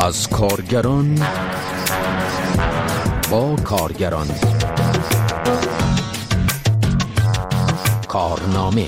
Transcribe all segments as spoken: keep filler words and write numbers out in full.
از کارگران با کارگران. کارنامه.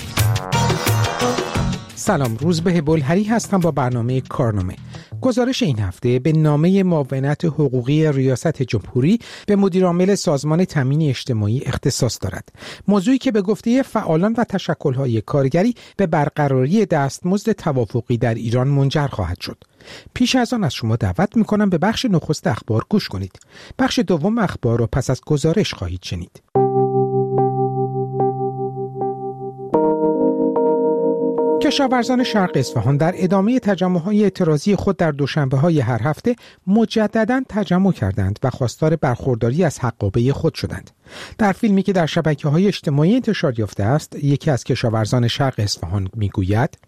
سلام، روزبه بلهری هستم با برنامه کارنامه. گزارش این هفته به نامه معاونت حقوقی ریاست جمهوری به مدیرعامل سازمان تامین اجتماعی اختصاص دارد. موضوعی که به گفته فعالان و تشکل‌های کارگری به برقراری دستمزد توافقی در ایران منجر خواهد شد. پیش از آن از شما دعوت می‌کنم به بخش نخست اخبار گوش کنید. بخش دوم اخبار را پس از گزارش خواهید شنید. کشاورزان شرق اصفهان در ادامه تجمع‌های اعتراضی خود در دوشنبه‌های هر هفته مجدداً تجمع کردند و خواستار برخورداری از حقابه خود شدند. در فیلمی که در شبکه‌های اجتماعی انتشار یافته است، یکی از کشاورزان شرق اصفهان میگوید: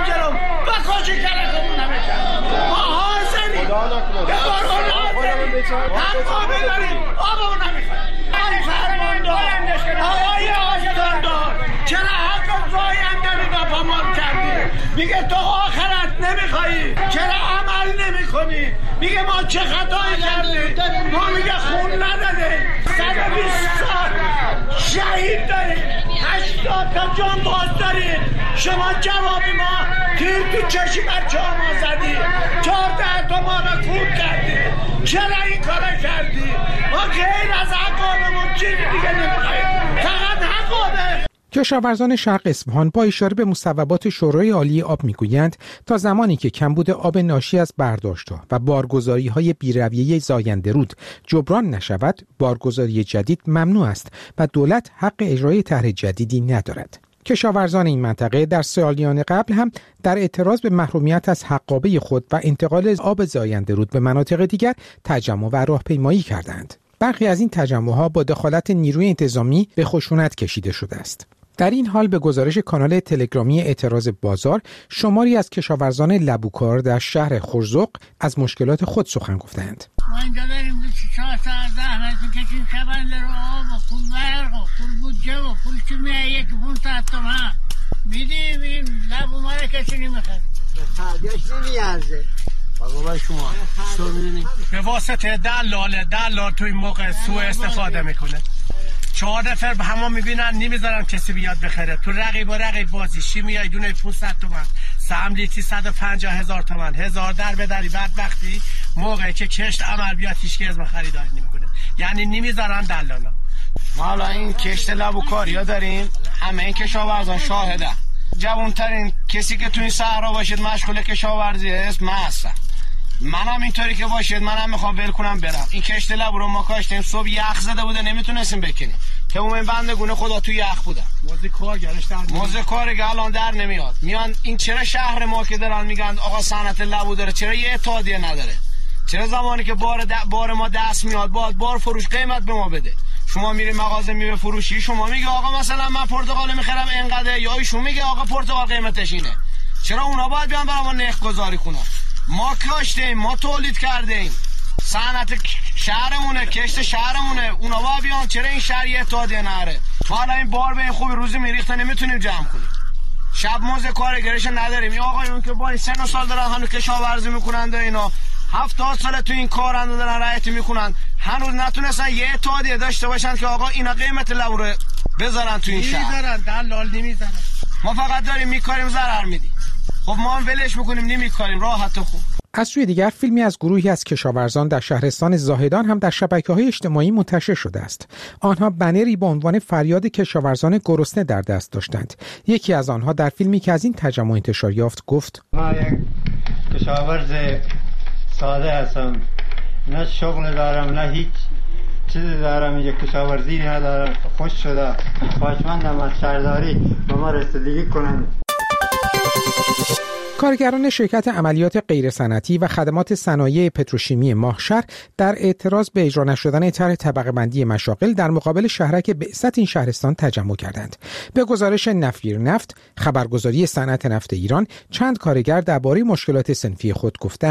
میگه تو آخرت نمیخوایی، چرا عمل نمیکنی؟ میگه ما چه خطایی کردیم؟ ما میگه خون نداده، صد و بیست سال شهید داریم، هشتاد تا جان باز داریم. شما جوابی ما تیر تو چشی بچه ها ما زدی، چهارده تا ما را کور کردی، چرا این کارا کردی؟ ما غیر از حقابمون چیزی دیگه نمیخواییم، فقط حقابه. کشاورزان شرق اصفهان با اشاره به مصوبات شورای عالی آب میگویند تا زمانی که کمبود آب ناشی از برداشت‌ها و بارگذاری‌های بی‌رویه زاینده رود جبران نشود، بارگذاری جدید ممنوع است و دولت حق اجرای طرح جدیدی ندارد. کشاورزان این منطقه در سالیان قبل هم در اعتراض به محرومیت از حقابه خود و انتقال آب زاینده رود به مناطق دیگر تجمع و راهپیمایی کردند. برخی از این تجمع‌ها با دخالت نیروی انتظامی به خشونت کشیده شده است. در این حال به گزارش کانال تلگرامی اعتراض بازار، شماری از کشاورزان لبوکار در شهر خرزق از مشکلات خود سخن گفتند. ما اینجا داریم چهار ساعت زحمت می‌کشیم، شبنده رو آب و پول برق و پول بودجه و پول کیمیایی یک پونصد تومن میدیم، این لبو ما رو کسی نمیخواد. خرجش نمیارزه. بابا شما تو می‌بینید به واسطه دلال دلال تو این موقع سوء استفاده میکنه. چهار نفر به همه میبینن نمیذارن کسی بیاد بخره. تو رقیب و رقیب بازی شیمیایی دونه پانصد تومن، سهم لیتری صد و پنجاه هزار تومن، هزار در بدری. بعد وقتی موقعی که کشت عمل بیاد هیچ کی از ما خریداری نمیکنه، یعنی نمیذارن دلالا. ما حالا این کشت لبوکاریا داریم، همه این کشاورزان شاهده. جوانترین کسی که تو این صحرا باشید مشغول کشاورزی است من هستم. منم اینطوری که باشید منم میخوام ول کنم برم. این کشت لب رو ما کاشتیم، صبح یخ زده بوده نمیتونستیم بکنیم. تمام این بندگونه خدا تو یخ بودن. موزه کارگرش در نمیاد. موزه کارگر الان در نمیاد. میان این چرا شهر ما که دارن میگن آقا صنعت لبو داره، چرا یه اتحادیه نداره؟ چرا زمانی که بار د... بار ما دست میاد باید بار فروش قیمت به ما بده؟ شما میری مغازه میوه فروشی، شما میگه آقا مثلا من پرتقال میخرم اینقدر، یا ایشون میگه آقا پرتقال قیمتش اینه. چرا اونا باید بیان برام نرخ گذاری کنن؟ ما کاشتیم، ما تولید کردیم، صنعت شهرمونه، کشت شهرمونه، اونا باید بیان. چرا این شهر یه اتحادیه نره؟ ما الان این بار به این خوبی روزی میریخته نمیتونیم جمع کنیم. شب موزه کارگرش نداریم. این آقایون که با این سن و سال دارن هنوز کشاورزی میکنند، اینا هفتاد سال تو این کارند دارن رعایت میکنن، هنوز نتونستن یه اتحادیه داشته باشن که آقا اینا قیمت لبو رو بذارن تو این شهر. نمیذارن، دلال نمیذارن. ما فقط داریم میکاریم ضرر میدیم. خب ما هم ولش میکنیم نمیکاریم، راحت و خوب. از سوی دیگر فیلمی از گروهی از کشاورزان در شهرستان زاهدان هم در شبکه‌های اجتماعی منتشر شده است. آنها بنری با عنوان فریاد کشاورزان گرسنه در دست داشتند. یکی از آنها در فیلمی که از این تجمع انتشار یافت گفت: من یک کشاورز ساده هستم، نه شغل دارم نه هیچ چیزی دارم، یک کشاورزی ندارم، خوش شده. خواهشمندم از شهرداری به ما رسیدگی کنند. کارگران شرکت عملیات غیرصنعتی و خدمات صنایع پتروشیمی ماهشهر در اعتراض به اجرا نشدن طرح طبقه بندی مشاغل در مقابل شهرک بعثت این شهرستان تجمع کردند. به گزارش نفیر نفت، خبرگزاری صنعت نفت ایران، چند کارگر درباره مشکلات صنفی خود گفتند: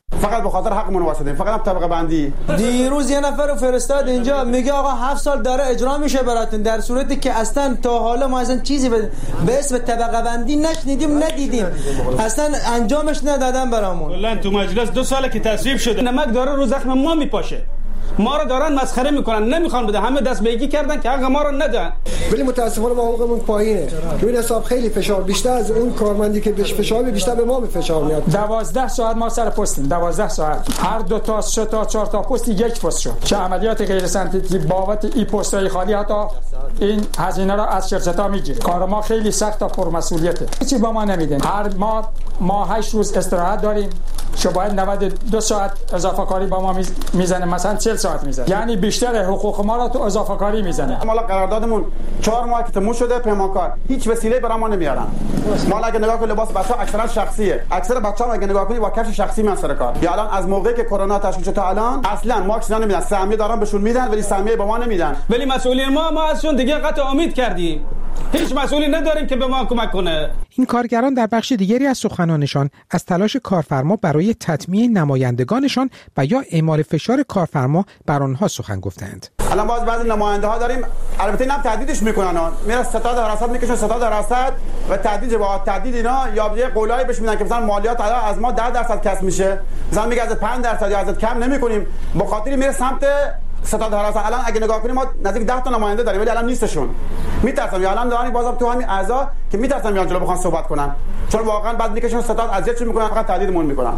فقط به خاطر حقمون واسطیم، فقط هم طبقه بندی. دیروز یه نفر رو فرستاد اینجا میگه آقا هفت سال داره اجرا میشه براتون، در صورتی که اصلا تا حالا ما اصلا چیزی به اسم طبقه بندی نشنیدیم ندیدیم، اصلا انجامش ندادن برامون. کلا تو مجلس دو ساله که تصویب شده نمک داره رو زخم ما میپاشه، ما رو دارن مسخره میکنن، نمیخوان بده، همه دست بیگی کردن که حق ما رو ندن. ولی متاسفانه ما حقوقمون پایینه، روی این حساب خیلی فشار بیشتر از اون کارمندی که بهش فشار بیشتر به ما فشار میاد. دوازده ساعت ما سر پستیم، دوازده ساعت، هر دو تا سه تا چهار تا پست یک پست شد. چه عملیات غیر سنتیتی بابت این پستای خالی حتی این هزینه رو از شرکت‌ها میگیره. کار ما خیلی سخت و پرمسئولیته، هیچی با ما نمیدن. هر ما ما هشت روز استراحت داریم، شو باید نود و دو ساعت اضافه کاری با ما میزنه، مثلا چهل ساعت میزنه، یعنی بیشتر حقوق ما رو تو اضافه کاری میزنه. ما قراردادمون چهار ماه که تموم شده، پیمانکار هیچ وسیله برای ما نمیارن. ما اگه نگاه کنیم لباس بچه‌ها اکثرا شخصیه، اکثر بچه‌ها اگه نگاه کنیم با کفش شخصی من سر کار. یا الان از موقعی که کرونا تشکیل شد تا الان اصلا ما چیزا نمیدن، سهمیه دارن بهشون میدن ولی سهمیه به ما نمیدن. ولی مسئولین ما ما ازشون دیگه قطع امید کردیم، هیچ مسئولی نداریم که به ما کمک کنه. این کارگران در بخش دیگری از سخنانشان از تلاش کارفرما برای تطمیع نمایندگانشان و یا اعمال فشار کارفرما بر آنها سخن گفتند. الان باز بعضی نماینده ها داریم، البته اینا تهدیدش میکنن، میره ستاد حراست میکشن، ستاد حراست و تهدید با تهدید اینا یا یه قولایی بهش میدن که مثلا مالیات از ما ده درصد کسب میشه، مثلا میگه از پنج درصد یا از کم نمیکنیم، به خاطر میره سمت ستاد حراست. الان اگه نگاه کنیم ما نزدیک ده تا نماینده داریم ولی الان نیستشون، میترسن یا الان دارن بازم تو همین اعضا که میترسن میان جلو بخوان صحبت کنن، چون واقعا بعد میکشن ستاد اذیت میکنن، فقط تهدیدمون میکنن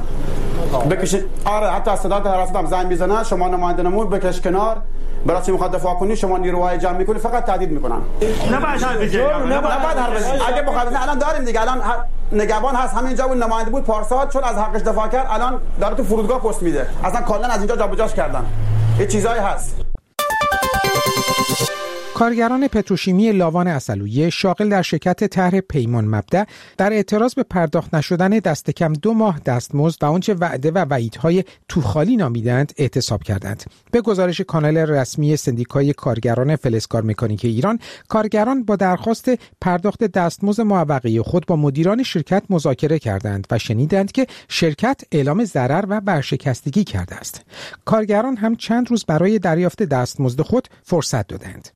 بکشید. آره حتی از ستاد حراست هم زنگ میزنن شما نماینده نمون بکش کنار، برای چی میخواد دفاع کنی، شما نیروهای جمع میکنی، فقط تهدید میکنن. نباید حرف بزنید، نباید حرف بزنید. اگه بخواد الان داریم دیگه، الان نگهبان هست همینجا اون نماینده بود پارسال، چون از حقش دفاع کرد الان داره تو فرودگاه پست میده، اصلا کلا از اینجا جابجاش کردن. یه چیزایی هست. کارگران پتروشیمی لاوان عسلویه شاغل در شرکت طرح پیمان مبدأ در اعتراض به پرداخت نشدن دست کم دو ماه دستمزد و آنچه وعده و وعیدهای توخالی نامیدند اعتصاب کردند. به گزارش کانال رسمی سندیکای کارگران فلزکار مکانیک ایران، کارگران با درخواست پرداخت دستمزد معوقه خود با مدیران شرکت مذاکره کردند و شنیدند که شرکت اعلام ضرر و ورشکستگی کرده است. کارگران هم چند روز برای دریافت دستمزد خود فرصت دادند.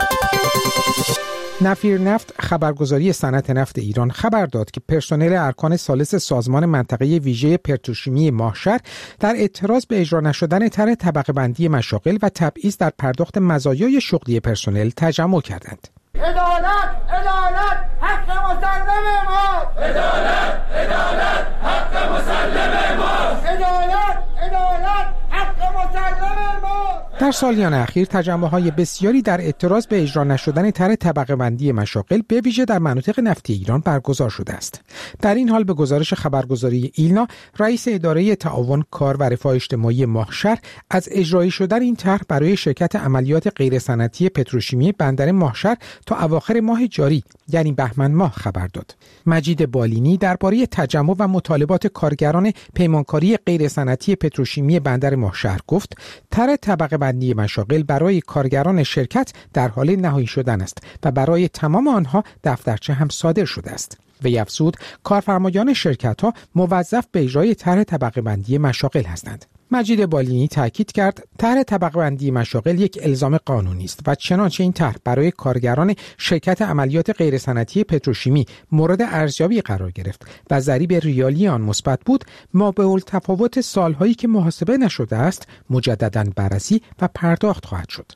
نفیر نفت خبرگزاری صنعت نفت ایران خبر داد که پرسنل ارکان ثالث سازمان منطقه ویژه پتروشیمی ماهشهر در اعتراض به اجرا نشدن طرح طبقه بندی مشاغل و تبعیض در پرداخت مزایای شغلی پرسنل تجمع کردند. عدالت عدالت حق مسلم ما، عدالت عدالت حق مسلم ما، عدالت عدالت حق مسلم ما. در سالیان اخیر تجمع‌های بسیاری در اعتراض به اجرا نشدن طرح طبقه بندی مشاغل به ویژه در مناطق نفتی ایران برگزار شده است. در این حال به گزارش خبرگزاری ایلنا، رئیس اداره تعاون کار و رفاه اجتماعی ماهشهر از اجرایی شدن این طرح برای شرکت عملیات غیر صنعتی پتروشیمی بندر ماهشهر تا اواخر ماه جاری یعنی بهمن ماه خبر داد. مجید بالینی درباره تجمع و مطالبات کارگران پیمانکاری غیر صنعتی پتروشیمی بندر ماهشهر گفت: طرح طبقه بندی مشاغل برای کارگران شرکت در حال نهایی شدن است و برای تمام آنها دفترچه هم صادر شده است. وی افزود کارفرمایان شرکت‌ها موظف به اجرای طرح طبقه بندی مشاغل هستند. مجید بالینی تاکید کرد طرح طبقه بندی مشاغل یک الزام قانونی است و چنانچه این طرح برای کارگران شرکت عملیات غیر صنعتی پتروشیمی مورد ارزیابی قرار گرفت و ضریب ریالی آن مثبت بود، مابعالتفاوت سالهایی که محاسبه نشده است مجدداً بررسی و پرداخت خواهد شد.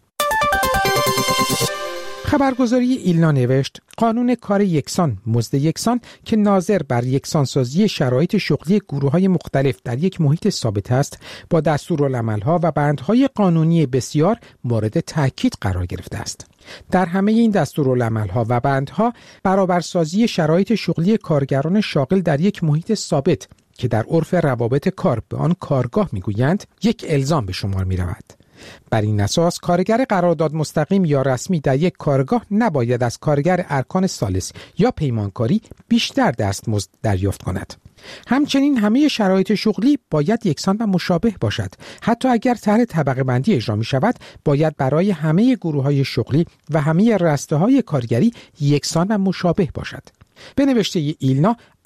خبرگزاری ایلنا نوشت قانون کار یکسان مزد یکسان که ناظر بر یکسانسازی شرایط شغلی گروه‌های مختلف در یک محیط ثابت است با دستورالعمل‌ها و بندهای قانونی بسیار مورد تاکید قرار گرفته است. در همه این دستورالعمل‌ها و بندها برابرسازی شرایط شغلی کارگران شاغل در یک محیط ثابت که در عرف روابط کار به آن کارگاه می‌گویند یک الزام به شمار می‌رود. بر این اساس کارگر قرارداد مستقیم یا رسمی در یک کارگاه نباید از کارگر ارکان ثالث یا پیمانکاری بیشتر دستمزد دریافت کند. همچنین همه شرایط شغلی باید یکسان و مشابه باشد. حتی اگر طرح طبقه بندی اجرا می شود، باید برای همه گروه‌های شغلی و همه رسته‌های کارگری یکسان و مشابه باشد. به نوشته ایلنا،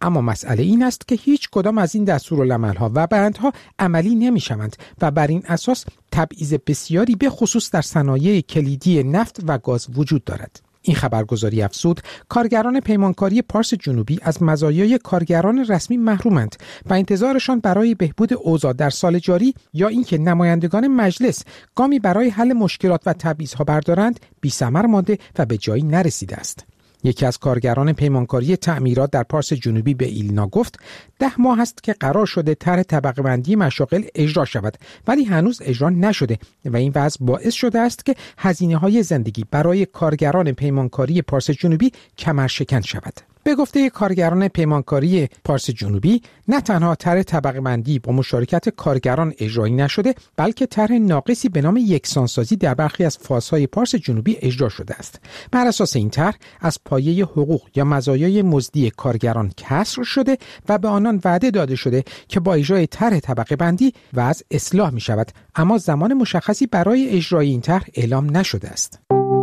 اما مسئله این است که هیچ کدام از این دستورالعمل‌ها و بندها عملی نمی‌شوند و بر این اساس تبعیض بسیاری به خصوص در صنایع کلیدی نفت و گاز وجود دارد. این خبرگزاری افزود کارگران پیمانکاری پارس جنوبی از مزایای کارگران رسمی محرومند و انتظارشان برای بهبود اوضاع در سال جاری یا اینکه نمایندگان مجلس گامی برای حل مشکلات و تبعیض‌ها بردارند بی‌ثمر مانده و به جایی نرسیده است. یکی از کارگران پیمانکاری تعمیرات در پارس جنوبی به ایلنا گفت ده ماه است که قرار شده طرح طبقه بندی مشاغل اجرا شود ولی هنوز اجرا نشده و این وضع باعث شده است که هزینه‌های زندگی برای کارگران پیمانکاری پارس جنوبی کمرشکن شود. به گفته کارگران پیمانکاری پارس جنوبی نه تنها طرح طبقه بندی با مشارکت کارگران اجرایی نشده بلکه طرح ناقصی به نام یکسانسازی در برخی از فازهای پارس جنوبی اجرا شده است. بر اساس این طرح از پایه حقوق یا مزایای مزدی کارگران کسر شده و به آنان وعده داده شده که با اجرای طرح طبقه بندی وضع اصلاح می شود، اما زمان مشخصی برای اجرای این طرح اعلام نشده است.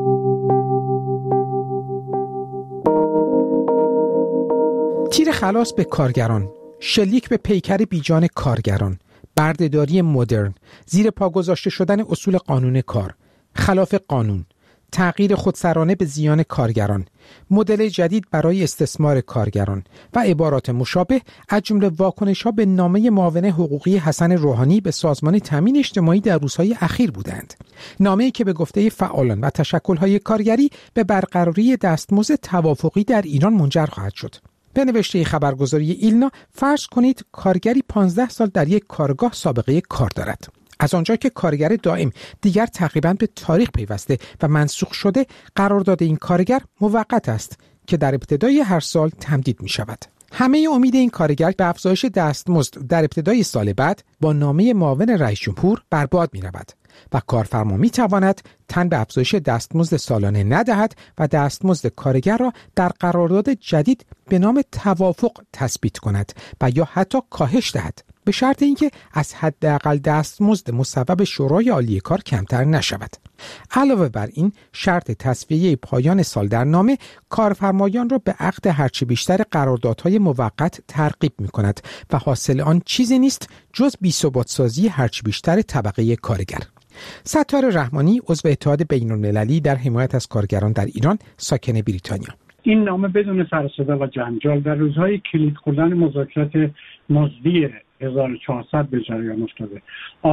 تیر خلاص به کارگران، شلیک به پیکر بیجان کارگران، بردهداری مدرن، زیر پا گذاشته شدن اصول قانون کار، خلاف قانون، تغییر خودسرانه به زیان کارگران، مدل جدید برای استثمار کارگران و عبارات مشابه از جمله واکنش‌ها به نامه معاون حقوقی حسن روحانی به سازمان تامین اجتماعی در روزهای اخیر بودند. نامه‌ای که به گفته فعالان و تشکل‌های کارگری به برقراری دستمزد توافقی در ایران منجر خواهد شد. به نوشته خبرگزاری ایلنا فرض کنید کارگری پانزده سال در یک کارگاه سابقه کار دارد. از آنجا که کارگر دائم دیگر تقریباً به تاریخ پیوسته و منسوخ شده، قرارداد این کارگر موقت است که در ابتدای هر سال تمدید می شود. همه امید این کارگر به افزایش دستمزد در ابتدای سال بعد با نامه معاون رئیس جمهور برباد می رود و کارفرما می تواند تن به افزایش دستمزد سالانه ندهد و دستمزد کارگر را در قرارداد جدید به نام توافق تثبیت کند و یا حتی کاهش دهد، به شرط اینکه از حداقل دستمزد مصوب شورای عالی کار کمتر نشود. علاوه بر این شرط تصفیه پایان سال در نامه کارفرمایان را به عقد هرچه بیشتر قراردادهای موقت ترغیب می کند و حاصل آن چیزی نیست جز بی‌ثبات سازی هرچه بیشتر طبقه کارگر. ستار رحمانی عضو اتحاد بین‌المللی در حمایت از کارگران در ایران، ساکن بریتانیا: این نامه بدون سر و صدا و جنجال در روزهای کلید خوردن مذاکرات مزدی هزار و چهارصد به جریان افتاده.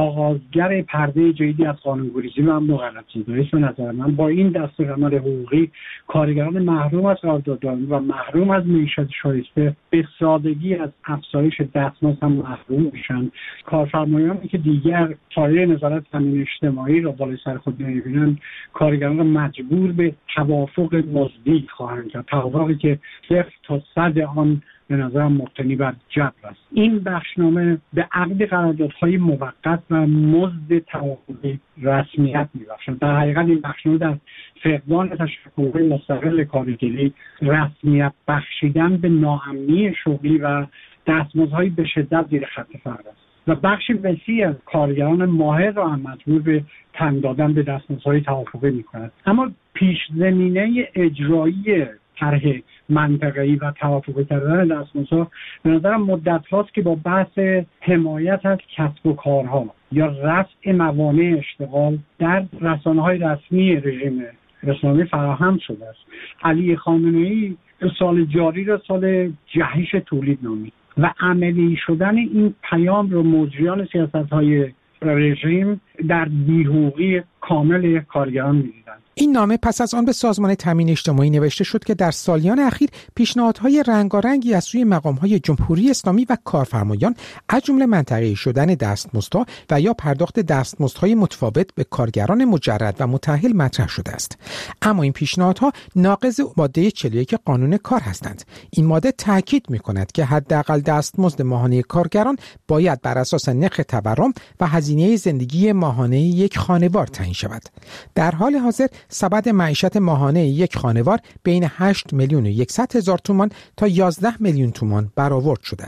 آغازگر پرده جدیدی از قانون‌گریزی و مغالطه زدایی است. به نظر من با این دستورالعمل حقوقی کارگران محروم از قراردادداران و محروم از معیشت شایسته به سادگی از افزایش دستمزد هم محروم میشن. کارفرمایانی که دیگر پایه نظارت تامین اجتماعی را بالای سر خود نمی‌بینند، کارگران را مجبور به توافق مزدی خواهند کرد، توافقی که صفر تا صد آن به نظرم مبتنی بر جبر است. این بخشنامه به عقد قراردادهای موقت و مزد توافقی رسمیت می‌بخشد. در حقیقت این بخشنامه در فقدان تشکل‌های مستقل کارگری رسمیت بخشیدن به ناامنی شغلی و دستمزدهای به شدت زیر خط فقر است و بخش وسیعی از کارگران ماهر را هم مجبور به تن دادن به دستمزدهای توافقی می‌کند. اما پیش زمینه اجرایی طرح منطقه‌ای و توافقی کردن دستمزدها به نظرم مدت هاست که با بحث حمایت از کسب و کارها یا رفع موانع اشتغال در رسانه‌های رسمی رژیم اسلامی فراهم شده است. علی خامنه‌ای سال جاری را سال جهش تولید نامید و عملی شدن این پیام رو مجریان سیاست‌های رژیم در بی‌حقوقی کامل کارگران می‌دیدند. این نامه پس از آن به سازمان تامین اجتماعی نوشته شد که در سالیان اخیر پیشنهادهای رنگارنگی از سوی مقام‌های جمهوری اسلامی و کارفرمایان از جمله منطقه‌ای شدن دستمزدها و یا پرداخت دستمزدهای متفاوت به کارگران مجرد و متأهل مطرح شده است. اما این پیشنهادها ناقض ماده چهل و یک قانون کار هستند. این ماده تاکید می‌کند که حداقل دستمزد ماهانه کارگران باید بر اساس نرخ تورم و هزینه زندگی ماهانه یک خانوار تعیین شود. در حال حاضر سبد معیشت ماهانه یک خانوار بین هشت میلیون و صد هزار تومان تا یازده میلیون تومان برآورد شده است.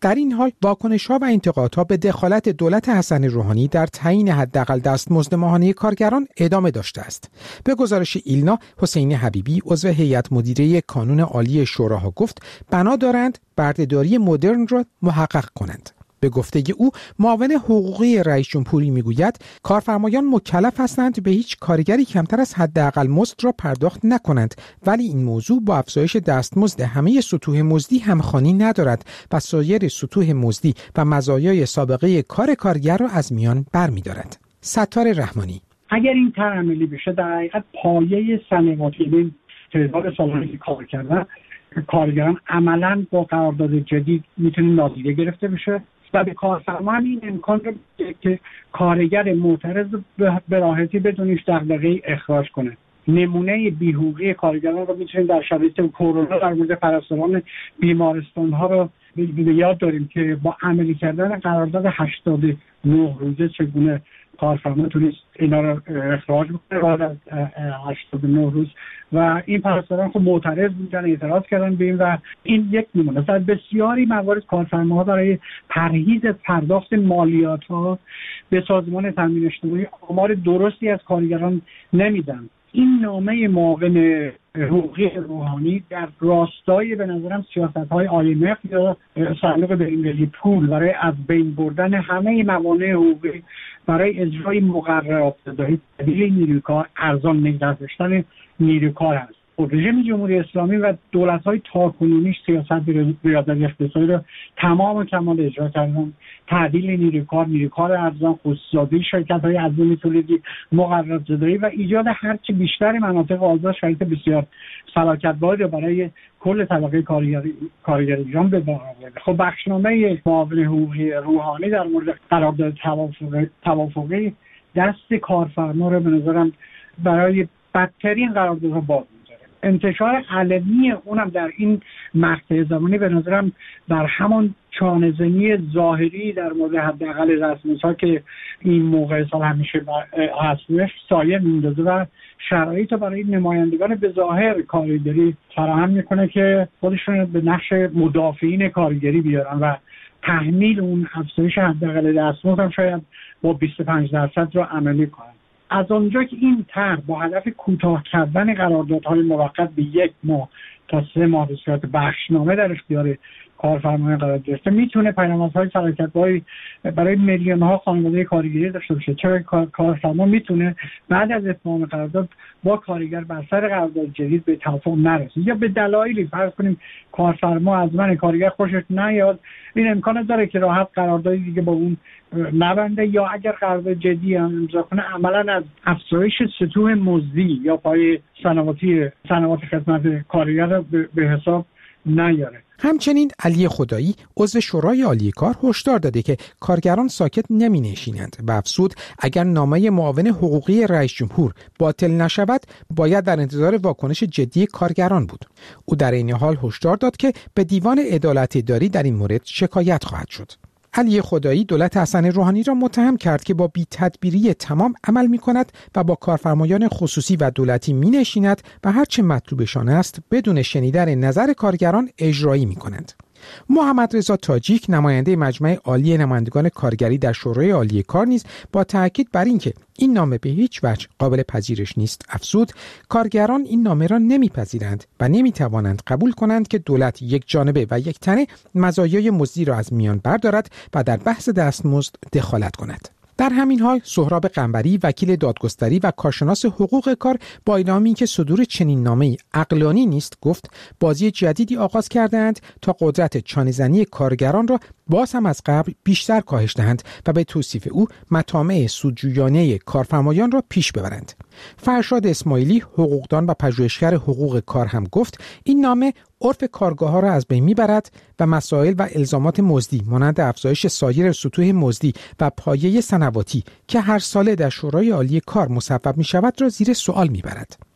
در این حال واکنش‌ها و انتقادها به دخالت دولت حسن روحانی در تعیین حداقل دستمزد ماهانه کارگران ادامه داشته است. به گزارش ایلنا، حسین حبیبی عضو هیئت مدیره کانون عالی شوراها گفت بنا دارند بردهداری مدرن را محقق کنند. به گفته او، معاون حقوقی رئیس جمهوری میگوید کارفرمایان مکلف هستند به هیچ کارگری کمتر از حداقل مزد را پرداخت نکنند، ولی این موضوع با افزایش دستمزد همه سطوح مزدی همخوانی ندارد و سایر سطوح مزدی و مزایای سابقه کار کارگر را از میان برمی‌دارد. ستار رحمانی: اگر این طرح عملی بشه در حقیقت پایه صنعتی تعداد سالانه که کار کردن کارگران عملاً با قرارداد جدید میتونه نادیده گرفته بشه و به کارفرما این امکان رو که کارگر معترض به راحتی بدونیش دغدغه اخراج کنه. نمونه بی‌حقوقی کارگران رو میتونیم در شرایط کرونا در مورد پرستاران بیمارستان ها رو به یاد داریم که با عملی کردن قرارداد هشتاد و نه روزه چگونه کارفرما تونست اینا رو اخراج بکنه بعد از هشتاد و نه روز و این پرستاران خب معترض بودن، اعتراض کردن به این و این یک نمونه. در بسیاری موارد کارفرماها برای پرهیز پرداخت مالیات ها به سازمان تامین اجتماعی آمار درستی از کارگران نمیدن. این نامه معاون حقوقی روحانی در راستای به نظرم سیاست‌های آی ام اف یا صندوق بین‌المللی پول برای از بین بردن همه موانع حقوقی برای اجرای مقررات دهی تبدیل نیروی کار، ارزان نگه داشتن نیروی کار است. رژیم جمهوری اسلامی و دولت‌های تاکنونیش سیاست ریاضت اقتصادی را تمام و کمال اجرا کردن. تعدیل نیروی کار، نیروی کار ارزان، خصوصی‌سازی شرکت‌های عظیم تولیدی، مقررات زدایی و ایجاد هرچه بیشتر مناطق آزاد شرایط بسیار فلاکت‌بار را برای کل طبقه کارگری کارگر ایران به بار آورده. خب بخشنامه معاون حقوقی روحانی در مورد قرارداد توافقی توافقی دست کارفرما رو به نظرم برای بدترین قراردادها باز انتشار علنی اونم در این مقطع زمانی به نظرم در همان چانه‌زنی ظاهری در مورد حداقل رسمی‌ها که این موقع سال همیشه هستش سایه میندازه و شرایط رو برای نمایندگان به ظاهر کارگری فراهم میکنه که خودشون به نقش مدافعین کارگری بیارن و تحمیل اون افزایش حداقل دستمزد هم شاید با بیست و پنج درصد رو عملی کنن. از آنجا که این طرح با هدف کوتاه کردن قراردادهای موقت به یک ماه تا سه ماه به صورت بخشنامه در اختیار کارفرمایان قرار گرفته میتونه پیامدهای فلاکت‌باری برای میلیون‌ها خانواده کارگری داشته باشه. چرا کارفرما میتونه بعد از اتمام قرارداد با کارگر بر سر قرارداد جدید به توافق نرسه یا به دلایلی فرض کنیم کارفرما از من کارگر خوشش نیاد، این امکان داره که راحت قراردادی دیگه با اون نبنده یا اگر قرارداد جدی هم امضا کنه عملاً از افزایش سطوح مزدی یا پای صنواتی صنوات خدمت کارگر به حساب نیاره. همچنین علی خدایی عضو شورای عالی کار هشدار داده که کارگران ساکت نمی نشینند و افزود اگر نامه معاون حقوقی رئیس جمهور باطل نشود باید در انتظار واکنش جدی کارگران بود. او در این حال هشدار داد که به دیوان عدالت اداری در این مورد شکایت خواهد شد. علی خدایی دولت حسن روحانی را متهم کرد که با بی‌تدبیری تمام عمل می‌کند و با کارفرمایان خصوصی و دولتی می‌نشیند و هرچه مطلوبشان است بدون شنیدن نظر کارگران اجرایی می‌کنند. محمد رضا تاجیک نماینده مجمع عالی نمایندگان کارگری در شورای عالی کار نیز با تاکید بر اینکه این نامه به هیچ وجه قابل پذیرش نیست افزود کارگران این نامه را نمیپذیرند و نمیتوانند قبول کنند که دولت یک جانبه و یک تنه مزایای مزدی را از میان بردارد و در بحث دستمزد دخالت کند. در همین حال سهراب قنبری وکیل دادگستری و کارشناس حقوق کار با اعلامی که صدور چنین نامه‌ای عقلانی نیست گفت بازی جدیدی آغاز کردند تا قدرت چانه‌زنی کارگران را باز هم از قبل بیشتر کاهش دهند و به توصیف او مطامع سودجویانه کارفرمایان را پیش ببرند. فرشاد اسماعیلی حقوقدان و پژوهشگر حقوق کار هم گفت این نامه عرف کارگاه‌ها را از بین می‌برد و مسائل و الزامات مزدی مانند افزایش سایر سطوح مزدی و پایه صنواتی که هر ساله در شورای عالی کار مصوب می‌شود را زیر سوال می‌برد.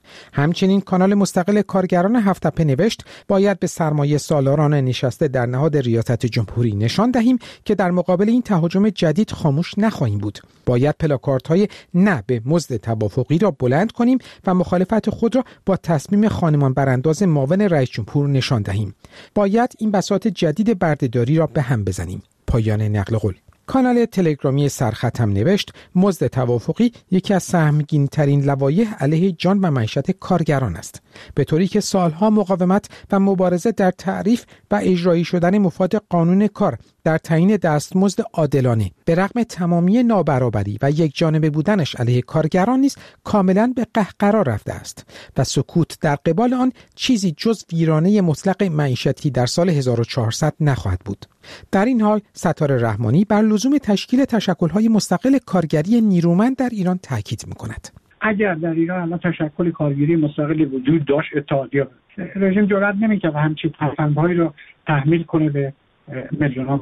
همچنین کانال مستقل کارگران هفت‌تپه نوشت باید به سرمایه سالاران نشسته در نهاد ریاست جمهوری نشان دهیم که در مقابل این تهاجم جدید خاموش نخواهیم بود. باید پلاکاردهای نه به مزد توافقی را بلند کنیم و مخالفت خود را با تصمیم خانمان برانداز معاون رئیس جمهور نشان دهیم. باید این بساط جدید بردهداری را به هم بزنیم. پایان نقل قول. کانال تلگرامی سرخط هم نوشت مزد توافقی یکی از سهمگین‌ترین لوایح علیه جان و معیشت کارگران است، به طوری که سالها مقاومت و مبارزه در تعریف و اجرایی شدن مفاد قانون کار در تعیین دستمزد عادلانه به رغم تمامی نابرابری و یک جانبه بودنش علیه کارگران نیز کاملا به قهقرا رفته است و سکوت در قبال آن چیزی جز ویرانه مطلق معیشتی در سال هزار و چهارصد نخواهد بود. در این حال ستاره رحمانی بر لزوم تشکیل تشکل‌های مستقل کارگری نیرومند در ایران تاکید می‌کند. اگر در ایران الان تشکل کارگری مستقلی وجود داشت، اتحادیه رژیم جرئت نمی‌کرد همچین تفاهم‌هایی رو تحمیل کنه به میلیون‌ها.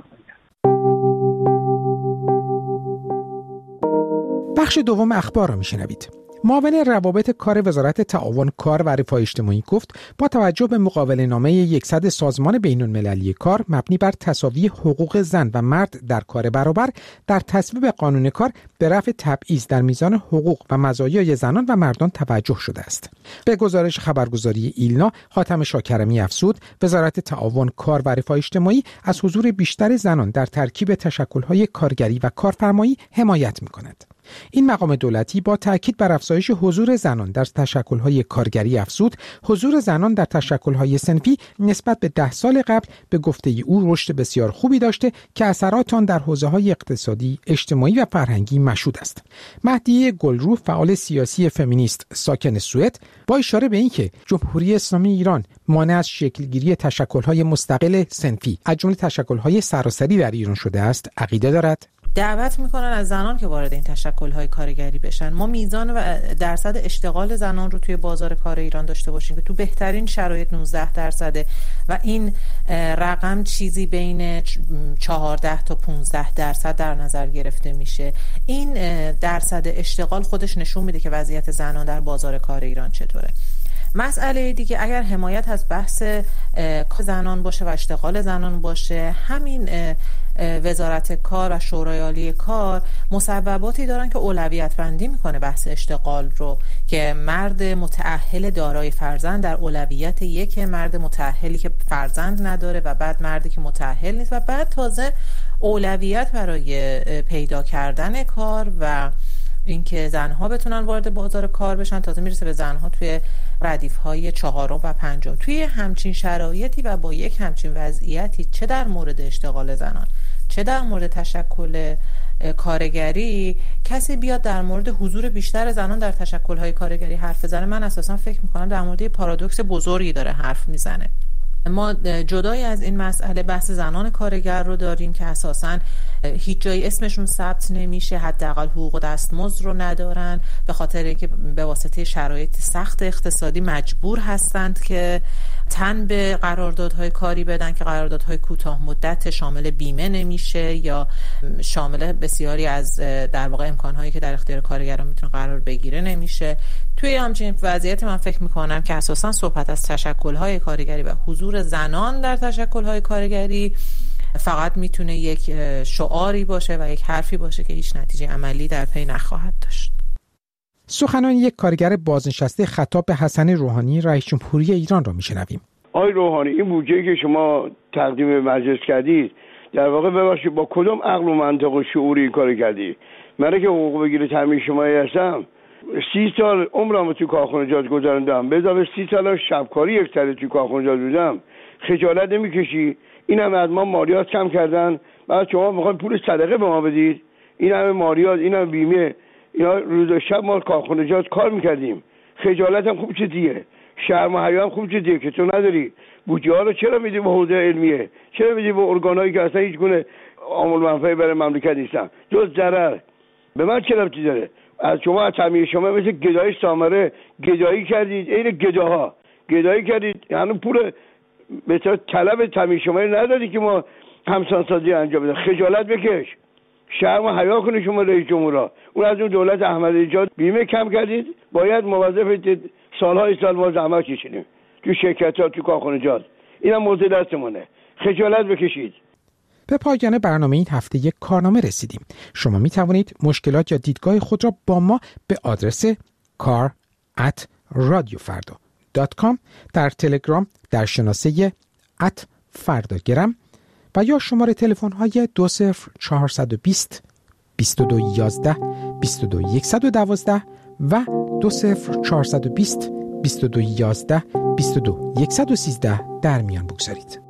بخش دوم اخبار را میشنوید. معاون روابط کار وزارت تعاون کار و رفاه اجتماعی گفت با توجه به مقابله نامه صد سازمان بین‌المللی کار مبنی بر تساوی حقوق زن و مرد در کار برابر، در تصویب قانون کار به رفع تبعیض در میزان حقوق و مزایای زنان و مردان توجه شده است. به گزارش خبرگزاری ایلنا، حاتم شاکرمی افزود وزارت تعاون کار و رفاه اجتماعی از حضور بیشتر زنان در ترکیب تشکل‌های کارگری و کارفرمایی حمایت می‌کند. این مقام دولتی با تاکید بر افزایش حضور زنان در تشکل‌های کارگری افزود حضور زنان در تشکل‌های صنفی نسبت به ده سال قبل به گفته او رشد بسیار خوبی داشته که اثرات آن در حوزه‌های اقتصادی، اجتماعی و فرهنگی مشهود است. مهدیه گلرو، فعال سیاسی فمینیست ساکن سوئد، با اشاره به اینکه جمهوری اسلامی ایران مانع از شکلگیری تشکل‌های مستقل صنفی از جمله تشکل‌های سراسری در ایران شده است، عقیده دارد. دعوت میکنن از زنان که وارد این تشکل‌های کارگری بشن. ما میزان و درصد اشتغال زنان رو توی بازار کار ایران داشته باشیم که تو بهترین شرایط نوزده درصده و این رقم چیزی بین چهارده تا پانزده درصد در نظر گرفته میشه. این درصد اشتغال خودش نشون میده که وضعیت زنان در بازار کار ایران چطوره. مسئله دیگه اگر حمایت از بحث زنان باشه و اشتغال زنان باشه، همین وزارت کار و شورای عالی کار مسبباتی دارن که اولویت بندی میکنه بحث اشتغال رو، که مرد متأهل دارای فرزند در اولویت یک، مرد متأهلی که فرزند نداره و بعد مردی که متأهل نیست و بعد تازه اولویت برای پیدا کردن کار و اینکه زنها بتونن وارد بازار کار بشن، تازه میرسه به زنها توی ردیف‌های چهارم و پنجم. توی همچین شرایطی و با یک همچین وضعیتی، چه در مورد اشتغال زنان چه در مورد تشکل کارگری، کسی بیاد در مورد حضور بیشتر زنان در تشکل‌های کارگری حرف بزنه، من اساسا فکر می‌کنم در مورد پارادوکس بزرگی داره حرف میزنه. ما جدای از این مسئله بحث زنان کارگر رو داریم که اساساً هیچ جایی اسمشون ثبت نمیشه، حداقل حقوق و دستمزد رو ندارن، به خاطر اینکه به واسطه شرایط سخت اقتصادی مجبور هستند که تن به قراردادهای کاری بدن که قراردادهای کوتاه مدت شامل بیمه نمیشه یا شامل بسیاری از در واقع امکانهایی که در اختیار کارگران میتونه قرار بگیره نمیشه. توی همچین وضعیت من فکر میکنم که اساساً صحبت از تشکل‌های کارگری و حضور زنان در تشکل‌های کارگری فقط میتونه یک شعاری باشه و یک حرفی باشه که هیچ نتیجه عملی در پی نخواهد داشت. سخنان یک کارگر بازنشسته خطاب به حسن روحانی رئیس جمهوری ایران را میشنویم. آقای روحانی، این بودجه‌ای که شما تقدیم مجلس کردید در واقع ببخشید با کدام عقل و منطق و شعوری این کارو کردید؟ من که حقوق بگیر تامین اجتماعی هستم، سی سال عمرم تو کارخانجات گذروندم، به اضافه سی سال شبکاری یک سره تو کارخانجات بودم. خجالت نمیکشی؟ این همه از ما مالیات کم کردن، بعد شما میخواید پول صدقه به ما بدید؟ این همه مالیات، این همه بیمه، اینا روز و شب ما کارخانجات کار میکردیم. خجالت هم خوب چیزیه، شرم و حیا هم خوب چیزیه که تو نداری. بودجه ها رو چرا میدی به حوزه علمیه؟ چرا میدی به ارگانایی که اصلا هیچ گونه عامل منفعی برای مملکت نیستن، جز ضرر؟ به من چه ربطی داره؟ از شما از تامین شما مثل گدای سامره گدایی کردید، این گداها گدایی کردید، یعنی پول به طلب تامین شما ندادی که ما همسانسازی انجام بدیم. خجالت بکش، شرم و حیا کنید شما رئیس جمهورا. اون از اون دولت احمدی نژاد بیمه کم کردید، باید موظف سالهای سال ما زحمت کشیدیم تو شرکت‌ها، تو کارخانجات. اینم موضوع دستمونه. خجالت بکشید. به پایان برنامه این هفته یک کارنامه رسیدیم. شما می توانید مشکلات یا دیدگاه خود را با ما به آدرس کار ات رادیو فردا دات کام در تلگرام در شناسه ات فرداگرم و یا شماره تلفن های دو صفر چهار دو صفر بیست و دو یازده بیست و دو صد و دوازده و دو صفر چهار دو صفر بیست و دو یازده بیست و دو صد و سیزده در میان بگذارید.